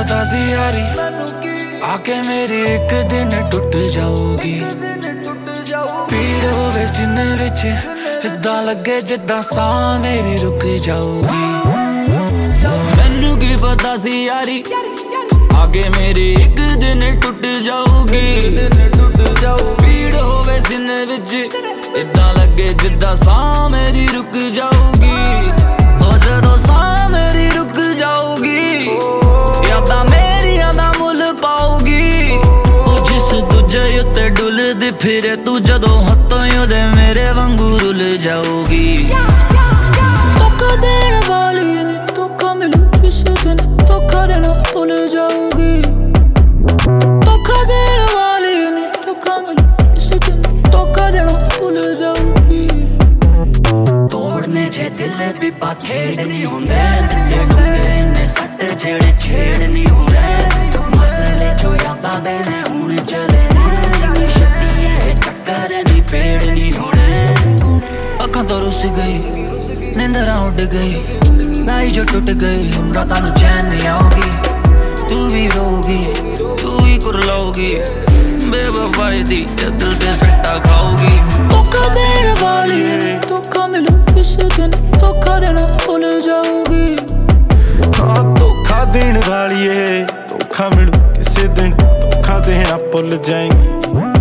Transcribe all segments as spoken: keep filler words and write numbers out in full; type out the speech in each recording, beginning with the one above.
पता सी यारी आके मेरी एक दिन टुट जाओगी। पीड़ होवे सीने विच इदां लगे जिद्दां साह मेरी रुक जाओगी। मैनू की पता सी यारी आके मेरी एक दिन टुट जाओगी। पीड़ होवे सीने विच इदां लगे जिद्दां साह मेरी रुक जाओगी। ओ जदों साह मेरी रुक जाओगी यादां मेरियां दा मुल पाओगी। ओ जिस दूजे उत्ते डुलदी फिरे तू जदों हत्थों ओदे मेरे वांगू रुल जाओगी। धोखा देण वाली नी धोखा मिलू किसे दिन धोखा देना भुल जाओगी। धोखा देण वाली नी धोखा मिलू किसे दिन धोखा देना भुल जाओगी। तोड़ने जे दिल भी पा खेड़ नहीं होंदे दित्ते डूंगे इन्ने सट जेड़े छेड़ नहीं होंदे। मसले जो यादां दे ने हुण चले ने छत्ती ये चक्कर नहीं पेड़ नहीं होने। अखां तो रुस गई नींदरां उड़ गई नाई जो टुट गई हम रातां नूं चैन नहीं आओगी। तू भी रोगी तू ही कुरलाओगी बेवफाई दी दिल ते सट्टा खाओगी। धोखा देण वाली धोखा मिलू किसे दिन धोखा देना भुल जाओगी। हाँ धोखा देण वाली है धोखा मिलू किसे दिन धोखा देना भुल जाएंगी।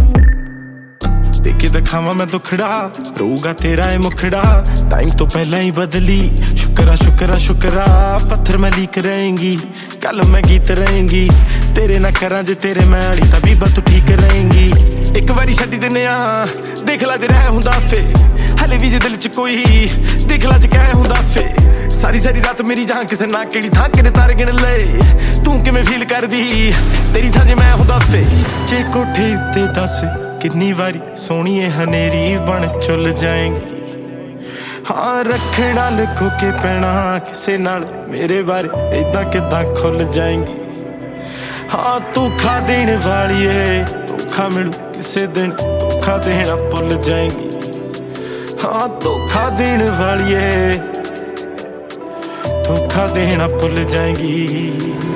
देखे दिखावा मैं दुखड़ा रोगा तेरा है मुखड़ा टाइम तो पहला ही बदली। शुक्रा शुक्रा शुक्रा पत्थर में लीक रहेंगी कल मैं गीत रहेंगी। तेरे ना करा जे तेरे मैं आली तभी बात ठीक रहेंगी। एक बारी छड्डी दिने आ देख ला जे रह हुंदा फे हले भी जे दिल च कोई देख ला जे कह हुंदा फे। सारी सारी रात मेरी जहां किसे ना केड़ी थां किने तारे गिन ले तू किवें फील करदी तेरी थां जे मैं हुंदा फे। जे कोठे उत्ते दस कितनी बारी सोहणीए हनेरी बन चुल जाएंगी। हाँ रखना लिखो के पैना किसे नाल मेरे बारे इदां किदां खुल जाएंगी। हाँ धोखा देने वाली है धोखा मिलू किसे दिन धोखा देना भुल जाएंगी। हाँ धोखा देने वाली है धोखा देना भुल जाएंगी।